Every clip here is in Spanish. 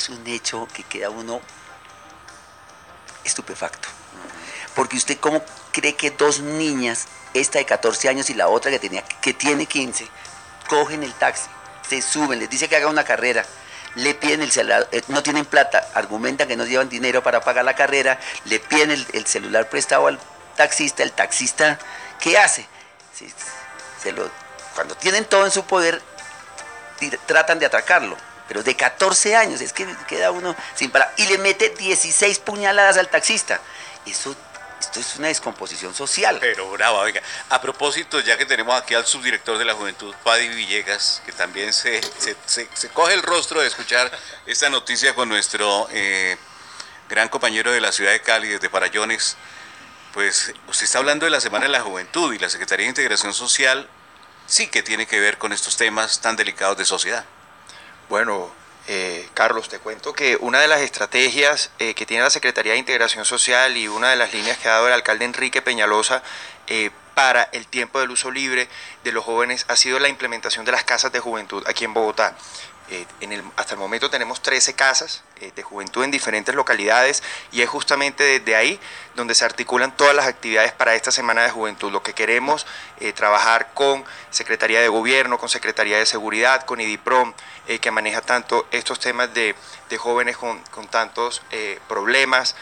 es un hecho que queda uno estupefacto. Porque usted cómo cree que dos niñas, esta de 14 años y la otra que tiene 15, cogen el taxi, se suben, les dice que haga una carrera, le piden el celular, no tienen plata, argumentan que no llevan dinero para pagar la carrera, le piden el celular prestado al taxista, el taxista, ¿qué hace? Cuando tienen todo en su poder, tratan de atracarlo, pero de 14 años, es que queda uno sin palabras, y le mete 16 puñaladas al taxista. Esto es una descomposición social. Pero bravo, oiga. A propósito, ya que tenemos aquí al subdirector de la Juventud, Fadi Villegas, que también se coge el rostro de escuchar esta noticia con nuestro gran compañero de la ciudad de Cali, desde Farallones. Pues usted está hablando de la Semana de la Juventud y la Secretaría de Integración Social sí que tiene que ver con estos temas tan delicados de sociedad. Bueno, Carlos, te cuento que una de las estrategias que tiene la Secretaría de Integración Social y una de las líneas que ha dado el alcalde Enrique Peñalosa para el tiempo del uso libre de los jóvenes ha sido la implementación de las casas de juventud aquí en Bogotá. Hasta el momento tenemos 13 casas de juventud en diferentes localidades y es justamente desde ahí donde se articulan todas las actividades para esta Semana de Juventud. Lo que queremos trabajar con Secretaría de Gobierno, con Secretaría de Seguridad, con IDIPROM, que maneja tanto estos temas de jóvenes con tantos problemas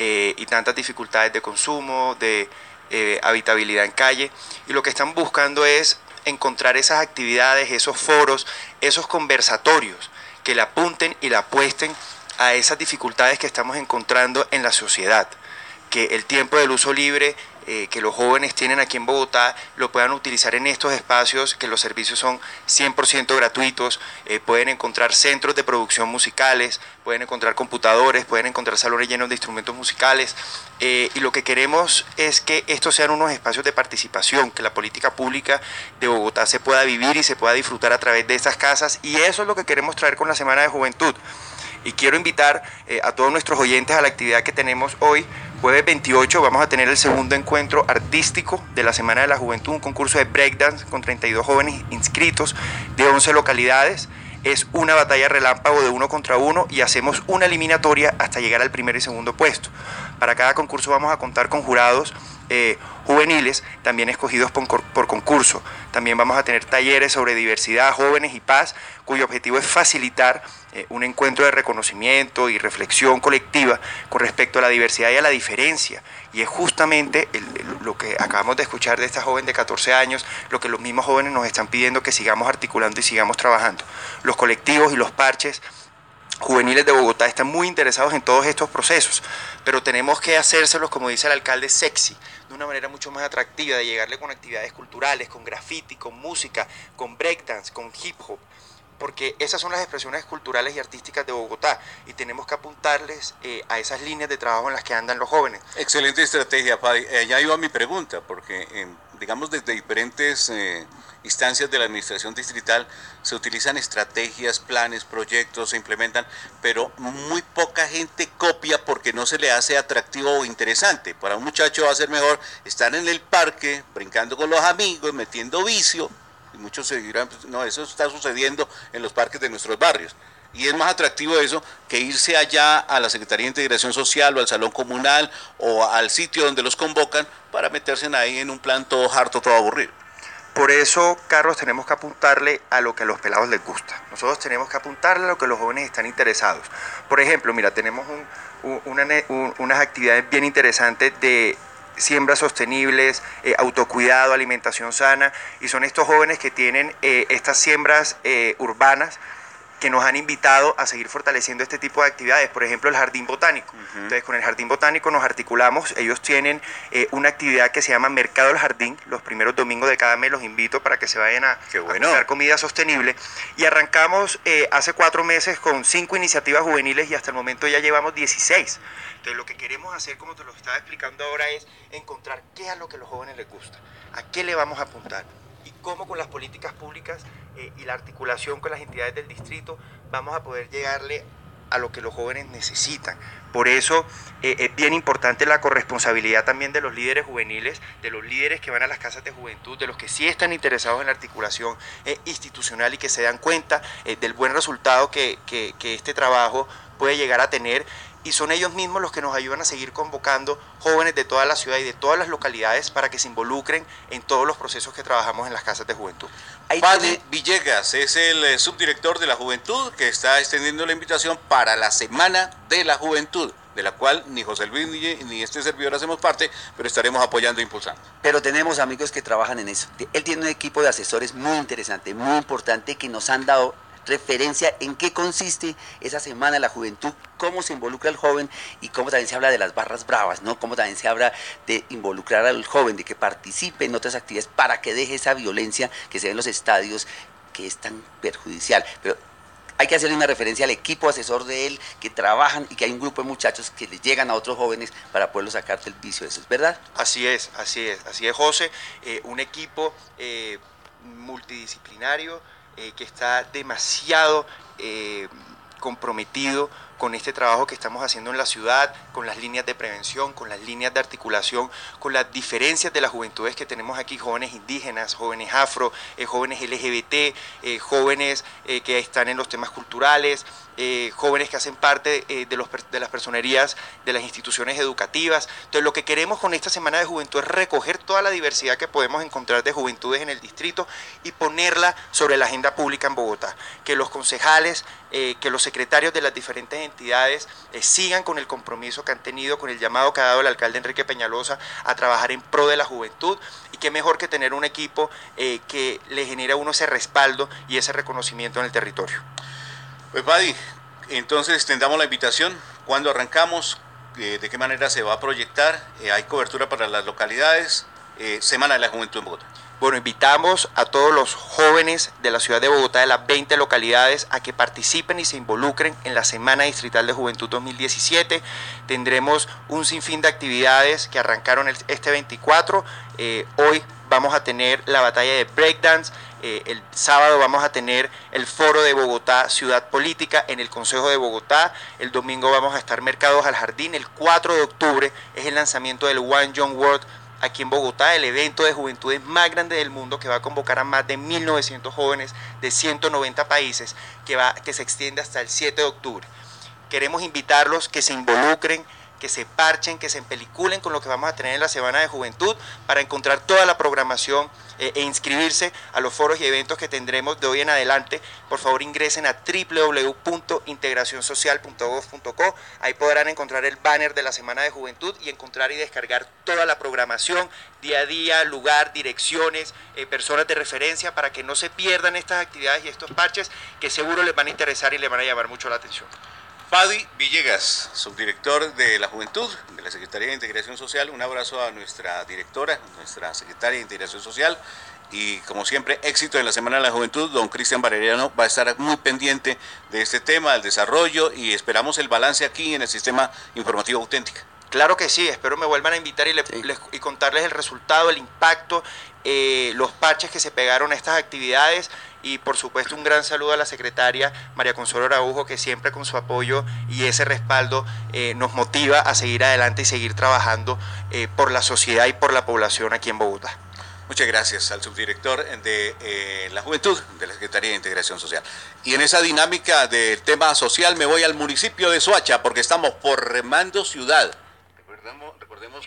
y tantas dificultades de consumo, de habitabilidad en calle, y lo que están buscando es encontrar esas actividades, esos foros, esos conversatorios que le apunten y le apuesten a esas dificultades que estamos encontrando en la sociedad, que el tiempo del uso libre que los jóvenes tienen aquí en Bogotá lo puedan utilizar en estos espacios, que los servicios son 100% gratuitos, pueden encontrar centros de producción musicales, pueden encontrar computadores, pueden encontrar salones llenos de instrumentos musicales, y lo que queremos es que estos sean unos espacios de participación, que la política pública de Bogotá se pueda vivir y se pueda disfrutar a través de estas casas, y eso es lo que queremos traer con la Semana de Juventud. Y quiero invitar a todos nuestros oyentes a la actividad que tenemos hoy, jueves 28, vamos a tener el segundo encuentro artístico de la Semana de la Juventud, un concurso de breakdance con 32 jóvenes inscritos de 11 localidades. Es una batalla relámpago de 1 contra 1 y hacemos una eliminatoria hasta llegar al primer y segundo puesto. Para cada concurso vamos a contar con jurados juveniles, también escogidos por concurso. También vamos a tener talleres sobre diversidad, jóvenes y paz, cuyo objetivo es facilitar un encuentro de reconocimiento y reflexión colectiva con respecto a la diversidad y a la diferencia. Y es justamente lo que acabamos de escuchar de esta joven de 14 años, lo que los mismos jóvenes nos están pidiendo que sigamos articulando y sigamos trabajando. Los colectivos y los parches juveniles de Bogotá están muy interesados en todos estos procesos, pero tenemos que hacérselos, como dice el alcalde, sexy, de una manera mucho más atractiva, de llegarle con actividades culturales, con graffiti, con música, con breakdance, con hip hop, porque esas son las expresiones culturales y artísticas de Bogotá y tenemos que apuntarles a esas líneas de trabajo en las que andan los jóvenes. Excelente estrategia, Fadi. Ya iba mi pregunta, porque digamos desde diferentes instancias de la administración distrital se utilizan estrategias, planes, proyectos, se implementan, pero muy poca gente copia porque no se le hace atractivo o interesante. Para un muchacho va a ser mejor estar en el parque, brincando con los amigos, metiendo vicio, y muchos se dirán, pues, no, eso está sucediendo en los parques de nuestros barrios. Y es más atractivo eso que irse allá a la Secretaría de Integración Social o al Salón Comunal o al sitio donde los convocan para meterse ahí en un plan todo harto, todo aburrido. Por eso, Carlos, tenemos que apuntarle a lo que a los pelados les gusta. Nosotros tenemos que apuntarle a lo que los jóvenes están interesados. Por ejemplo, mira, tenemos unas actividades bien interesantes de siembras sostenibles, autocuidado, alimentación sana, y son estos jóvenes que tienen estas siembras urbanas que nos han invitado a seguir fortaleciendo este tipo de actividades, por ejemplo el Jardín Botánico. Entonces con el Jardín Botánico nos articulamos, ellos tienen una actividad que se llama Mercado del Jardín, los primeros domingos de cada mes los invito para que se vayan a buscar comida sostenible, y arrancamos hace 4 meses con 5 iniciativas juveniles y hasta el momento ya llevamos 16. Entonces lo que queremos hacer, como te lo estaba explicando ahora, es encontrar qué es lo que a los jóvenes les gusta, a qué le vamos a apuntar y cómo con las políticas públicas y la articulación con las entidades del distrito vamos a poder llegarle a lo que los jóvenes necesitan. Por eso es bien importante la corresponsabilidad también de los líderes juveniles, de los líderes que van a las casas de juventud, de los que sí están interesados en la articulación institucional y que se dan cuenta del buen resultado que este trabajo puede llegar a tener, y son ellos mismos los que nos ayudan a seguir convocando jóvenes de toda la ciudad y de todas las localidades para que se involucren en todos los procesos que trabajamos en las casas de juventud. Fadi Villegas es el subdirector de la Juventud que está extendiendo la invitación para la Semana de la Juventud, de la cual ni José Luis ni este servidor hacemos parte, pero estaremos apoyando e impulsando. Pero tenemos amigos que trabajan en eso. Él tiene un equipo de asesores muy interesante, muy importante, que nos han dado referencia en qué consiste esa Semana de la Juventud, cómo se involucra el joven y cómo también se habla de las barras bravas, ¿no? Cómo también se habla de involucrar al joven, de que participe en otras actividades para que deje esa violencia que se ve en los estadios, que es tan perjudicial. Pero hay que hacerle una referencia al equipo asesor de él, que trabajan y que hay un grupo de muchachos que le llegan a otros jóvenes para poderlos sacar del vicio. ¿Eso es verdad? Así es, José. Un equipo multidisciplinario que está demasiado comprometido con este trabajo que estamos haciendo en la ciudad, con las líneas de prevención, con las líneas de articulación, con las diferencias de las juventudes que tenemos aquí, jóvenes indígenas, jóvenes afro, jóvenes LGBT, jóvenes que están en los temas culturales, jóvenes que hacen parte de las personerías de las instituciones educativas. Entonces, lo que queremos con esta Semana de Juventud es recoger toda la diversidad que podemos encontrar de juventudes en el distrito y ponerla sobre la agenda pública en Bogotá. Que los concejales, que los secretarios de las diferentes entidades sigan con el compromiso que han tenido, con el llamado que ha dado el alcalde Enrique Peñalosa a trabajar en pro de la juventud, y qué mejor que tener un equipo que le genera a uno ese respaldo y ese reconocimiento en el territorio. Pues Fadi, entonces extendamos la invitación. ¿Cuándo arrancamos? ¿De qué manera se va a proyectar? ¿Hay cobertura para las localidades? Semana de la Juventud en Bogotá. Bueno, invitamos a todos los jóvenes de la ciudad de Bogotá, de las 20 localidades, a que participen y se involucren en la Semana Distrital de Juventud 2017. Tendremos un sinfín de actividades que arrancaron este 24. Hoy vamos a tener la batalla de breakdance. El sábado vamos a tener el foro de Bogotá, Ciudad Política, en el Consejo de Bogotá. El domingo vamos a estar Mercados al Jardín. El 4 de octubre es el lanzamiento del One Young World aquí en Bogotá, el evento de juventudes más grande del mundo, que va a convocar a más de 1.900 jóvenes de 190 países, que se extiende hasta el 7 de octubre. Queremos invitarlos que se involucren, que se parchen, que se empeliculen con lo que vamos a tener en la Semana de Juventud, para encontrar toda la programación e inscribirse a los foros y eventos que tendremos de hoy en adelante. Por favor, ingresen a www.integracionsocial.gov.co. Ahí podrán encontrar el banner de la Semana de Juventud y encontrar y descargar toda la programación, día a día, lugar, direcciones, personas de referencia, para que no se pierdan estas actividades y estos parches que seguro les van a interesar y les van a llamar mucho la atención. Fadi Villegas, subdirector de la Juventud, de la Secretaría de Integración Social. Un abrazo a nuestra directora, nuestra secretaria de Integración Social. Y como siempre, éxito en la Semana de la Juventud. Don Cristian Valeriano va a estar muy pendiente de este tema, del desarrollo, y esperamos el balance aquí en el Sistema Informativo Auténtica. Claro que sí, espero me vuelvan a invitar y contarles el resultado, el impacto, los parches que se pegaron a estas actividades, y por supuesto un gran saludo a la secretaria María Consuelo Araujo, que siempre con su apoyo y ese respaldo nos motiva a seguir adelante y seguir trabajando por la sociedad y por la población aquí en Bogotá. Muchas gracias al subdirector de la Juventud de la Secretaría de Integración Social. Y en esa dinámica del tema social me voy al municipio de Soacha, porque estamos por Remando Ciudad. Recordemos